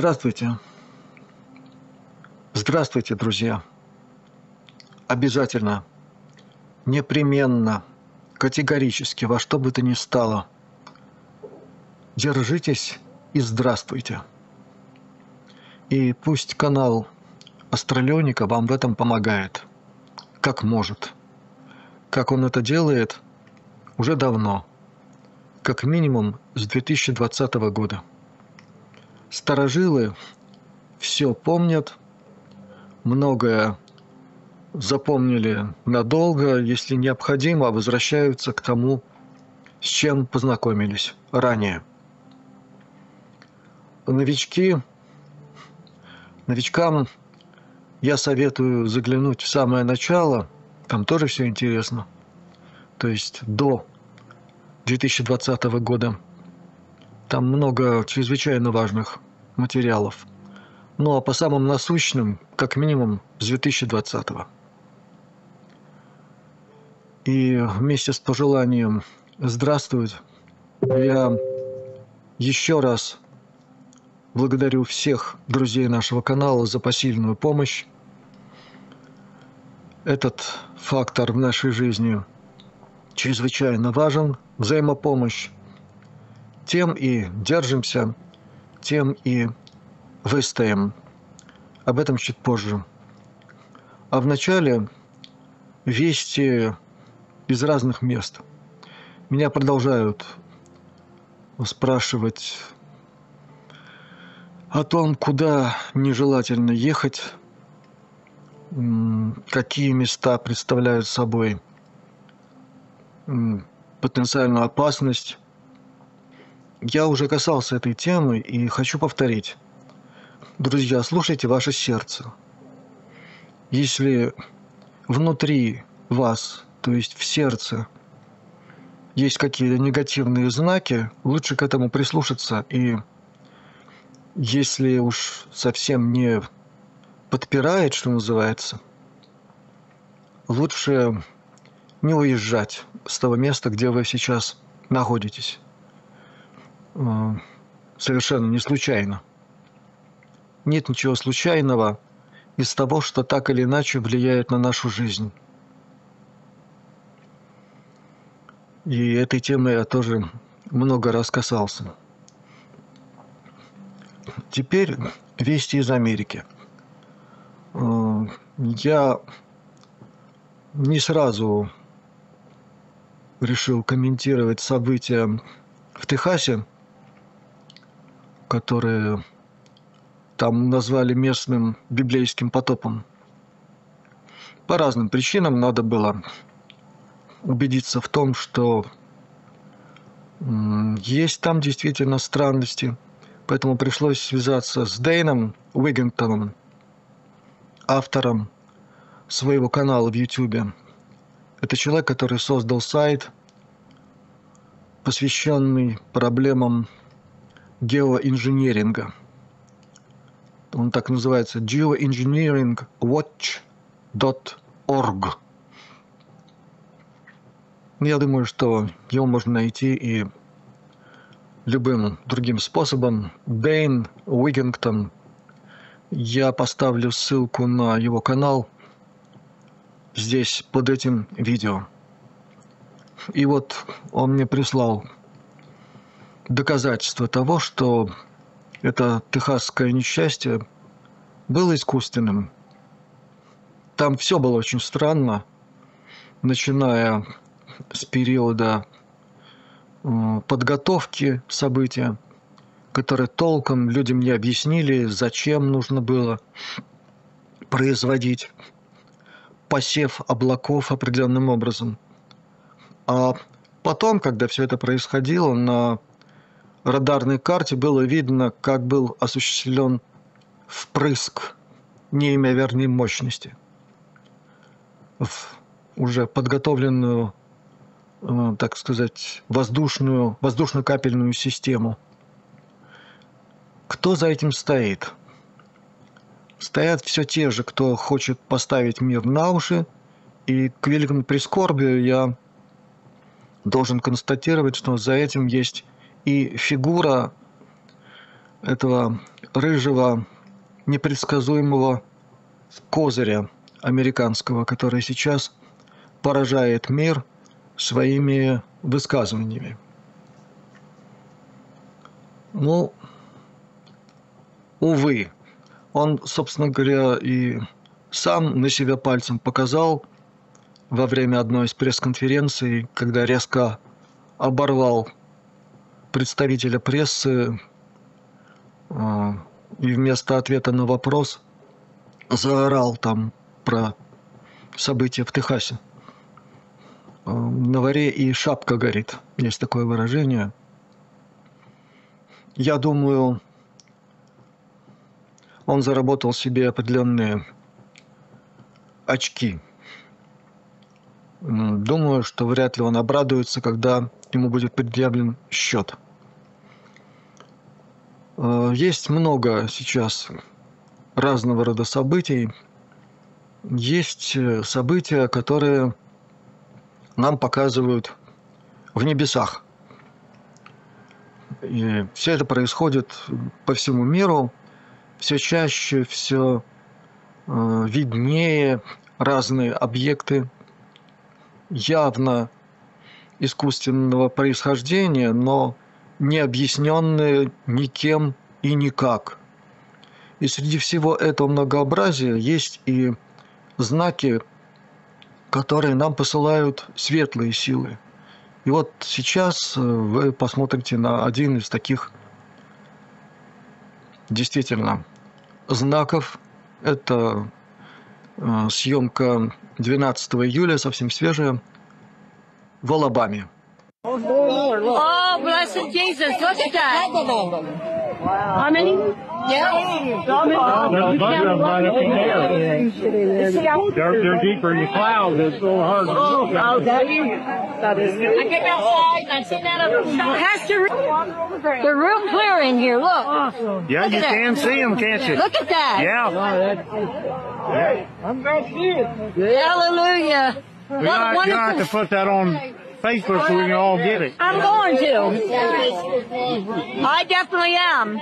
Здравствуйте. Здравствуйте, друзья. Обязательно, непременно, категорически, во что бы то ни стало, держитесь и здравствуйте. И пусть канал Астралёника вам в этом помогает, как может. Как он это делает уже давно, как минимум с 2020 года. Старожилы все помнят, многое запомнили надолго, если необходимо, возвращаются к тому, с чем познакомились ранее. Новичкам я советую заглянуть в самое начало, там тоже все интересно, то есть до 2020 года. Там много чрезвычайно важных материалов. Ну а по самым насущным, как минимум, с 2020. И вместе с пожеланием «Здравствуйте» я еще раз благодарю всех друзей нашего канала за посильную помощь. Этот фактор в нашей жизни чрезвычайно важен, взаимопомощь. Тем и держимся, тем и выстоим. Об этом чуть позже. А вначале вести из разных мест. Меня продолжают спрашивать о том, куда нежелательно ехать, какие места представляют собой потенциальную опасность. Я уже касался этой темы и хочу повторить. Друзья, слушайте ваше сердце. Если внутри вас, то есть в сердце, есть какие-то негативные знаки, лучше к этому прислушаться. И если уж совсем не подпирает, что называется, лучше не уезжать с того места, где вы сейчас находитесь. Совершенно не случайно. Нет ничего случайного из того, что так или иначе влияет на нашу жизнь. И этой темы я тоже много раз касался. Теперь вести из Америки. Я не сразу решил комментировать события в Техасе, которые там назвали местным библейским потопом. По разным причинам надо было убедиться в том, что есть там действительно странности. Поэтому пришлось связаться с Дэйном Уиггингтоном, автором своего канала в YouTube. Это человек, который создал сайт, посвященный проблемам геоинжиниринга. Он так называется geoengineeringwatch.org. Я думаю, что его можно найти и любым другим способом. Дэйн Уиггингтон. Я поставлю ссылку на его канал здесь под этим видео. И вот он мне прислал доказательство того, что это техасское несчастье было искусственным. Там все было очень странно, начиная с периода подготовки события, которые толком людям не объяснили, зачем нужно было производить посев облаков определенным образом. А потом, когда все это происходило, на радарной карте было видно, как был осуществлен впрыск неимоверной мощности в уже подготовленную, так сказать, воздушно-капельную систему. Кто за этим стоит? Стоят все те же, кто хочет поставить мир на уши, и к великому прискорбию я должен констатировать, что за этим есть и фигура этого рыжего, непредсказуемого козыря американского, который сейчас поражает мир своими высказываниями. Ну, увы, он, собственно говоря, и сам на себя пальцем показал во время одной из пресс-конференций, когда резко оборвал представителя прессы и вместо ответа на вопрос заорал там про события в Техасе. На воре и шапка горит. Есть такое выражение. Я думаю, он заработал себе определенные очки. Думаю, что вряд ли он обрадуется, когда ему будет предъявлен счет. Есть много сейчас разного рода событий. Есть события, которые нам показывают в небесах. И все это происходит по всему миру. Все чаще, все виднее разные объекты явно искусственного происхождения, но не объясненные никем и никак. И среди всего этого многообразия есть и знаки, которые нам посылают светлые силы. И вот сейчас вы посмотрите на один из таких действительно знаков. Это съемка 12 июля, совсем свежая, в Алабаме. Oh, blessed Jesus. Look at that. How many? Yeah. They're deeper in the clouds. It's so hard to look at. I came outside and I seen that other Pastor, they're real clear in here. Look. Yeah, Look you at that. can see them, can't you? Look at that. Yeah. I'm glad to see it. Hallelujah. You're going to have to put that on Facebook so we can all get it. I'm going to. I definitely am.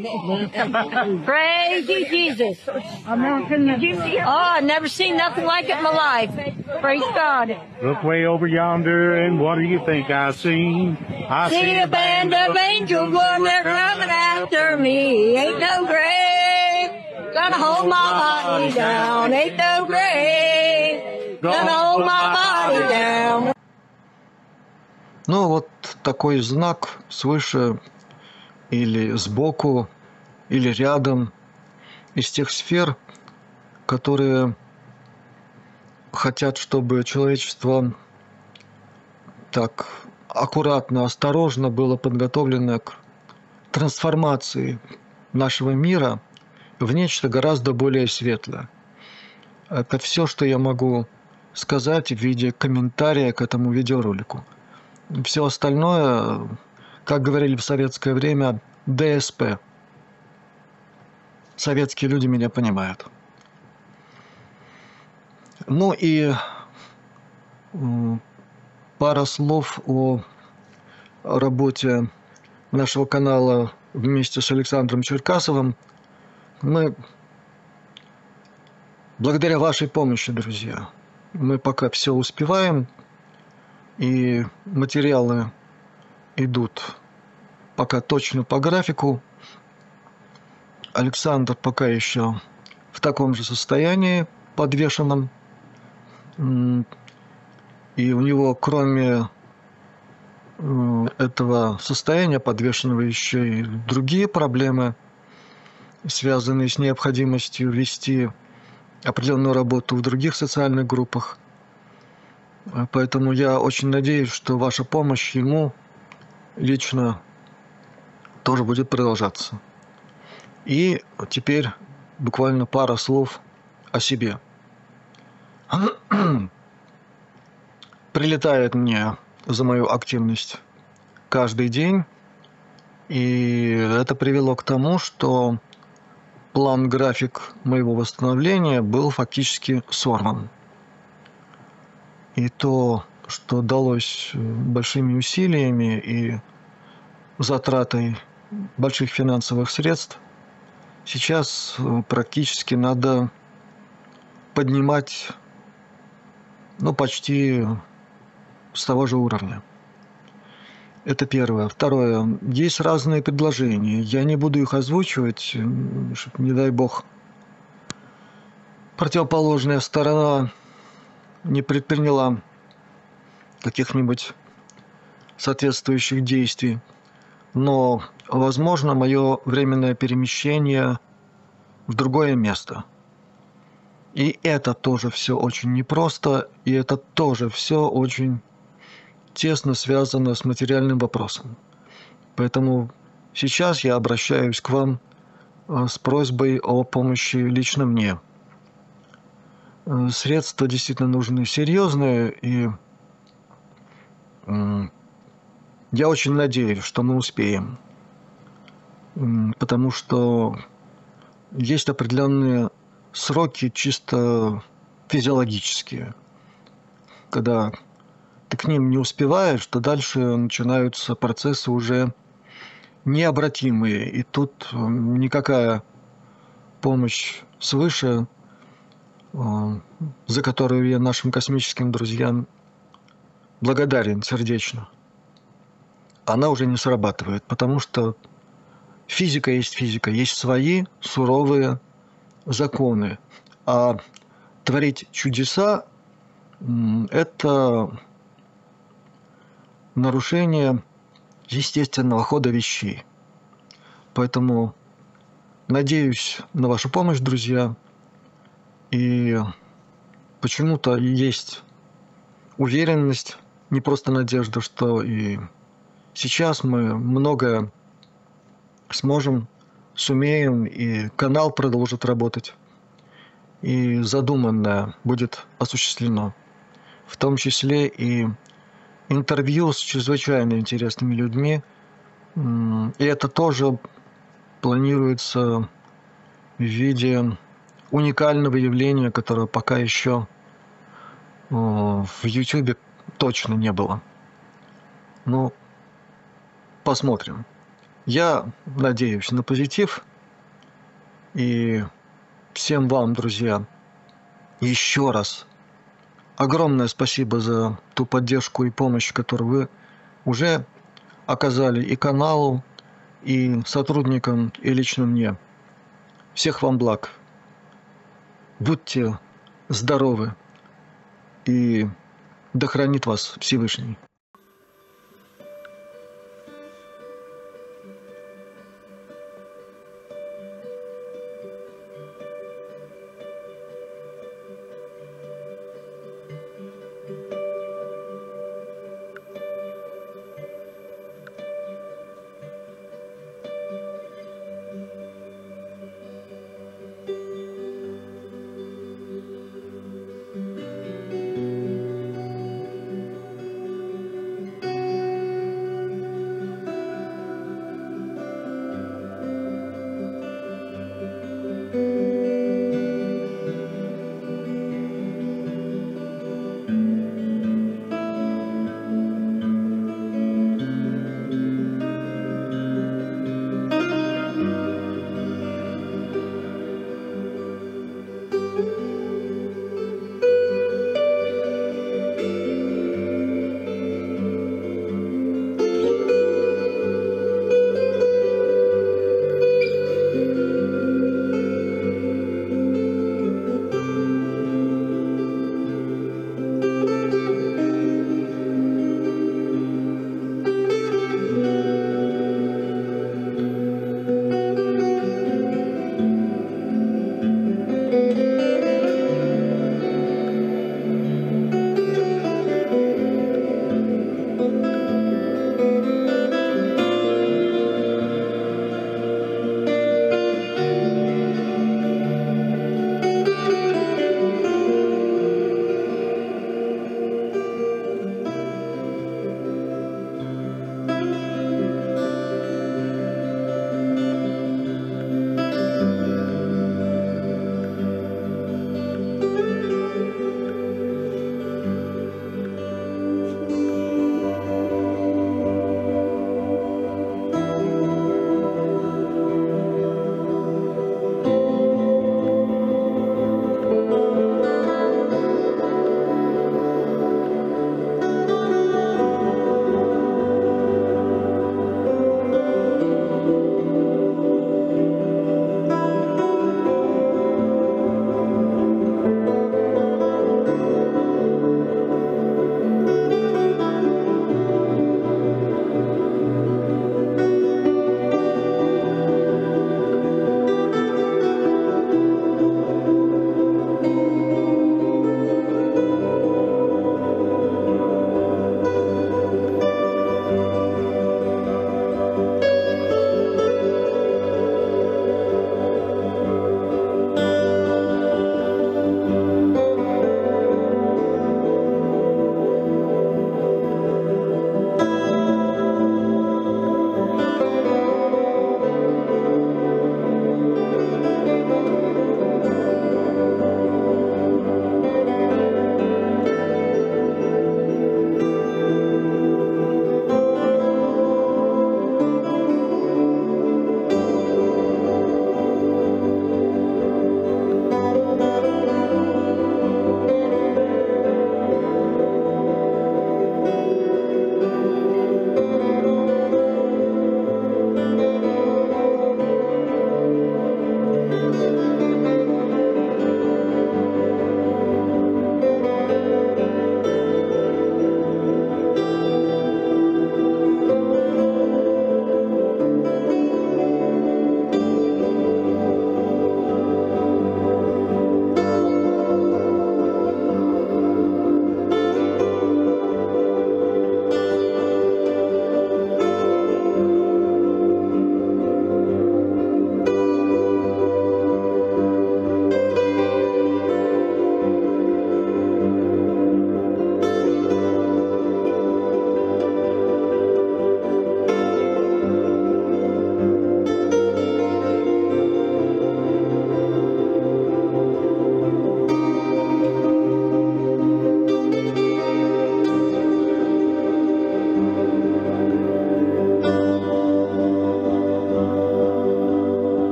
Praise you, Jesus. Did you see it? Oh, I've never seen nothing like it in my life. Praise God. Look way over yonder, and what do you think I see? I See a band of angels, Lord, they're coming after me. Ain't no grave gonna hold my body down. Ain't no grave gonna hold my body down. Ну, вот такой знак свыше или сбоку, или рядом из тех сфер, которые хотят, чтобы человечество так аккуратно, осторожно было подготовлено к трансформации нашего мира в нечто гораздо более светлое. Это все, что я могу сказать в виде комментария к этому видеоролику. Все остальное, как говорили в советское время, ДСП. Советские люди меня понимают. Ну и пара слов о работе нашего канала вместе с Александром Черкасовым. Мы, благодаря вашей помощи, друзья, мы пока все успеваем. И материалы идут пока точно по графику. Александр пока еще в таком же состоянии, подвешенном. И у него, кроме этого состояния подвешенного, еще и другие проблемы, связанные с необходимостью вести определенную работу в других социальных группах. Поэтому я очень надеюсь, что ваша помощь ему лично тоже будет продолжаться. И теперь буквально пара слов о себе. Прилетает мне за мою активность каждый день, и это привело к тому, что план-график моего восстановления был фактически сорван. И то, что далось большими усилиями и затратой больших финансовых средств, сейчас практически надо поднимать, ну, почти с того же уровня. Это первое. Второе. Есть разные предложения. Я не буду их озвучивать, чтобы, не дай бог, противоположная сторона не предприняла каких-нибудь соответствующих действий. Но, возможно, мое временное перемещение в другое место. И это тоже все очень непросто, и это тоже все очень тесно связано с материальным вопросом. Поэтому сейчас я обращаюсь к вам с просьбой о помощи лично мне. Средства действительно нужны серьезные, и я очень надеюсь, что мы успеем. Потому что есть определенные сроки чисто физиологические. Когда ты к ним не успеваешь, то дальше начинаются процессы уже необратимые. И тут никакая помощь свыше, за которую я нашим космическим друзьям благодарен сердечно, она уже не срабатывает, потому что физика, есть свои суровые законы. А творить чудеса – это нарушение естественного хода вещей. Поэтому надеюсь на вашу помощь, друзья. И почему-то есть уверенность, не просто надежда, что и сейчас мы многое сможем, сумеем, и канал продолжит работать, и задуманное будет осуществлено. В том числе и интервью с чрезвычайно интересными людьми. И это тоже планируется в виде уникального явления, которого пока еще в YouTube точно не было. Ну, посмотрим. Я надеюсь на позитив. И всем вам, друзья, еще раз огромное спасибо за ту поддержку и помощь, которую вы уже оказали и каналу, и сотрудникам, и лично мне. Всех вам благ. Будьте здоровы, и да хранит вас Всевышний.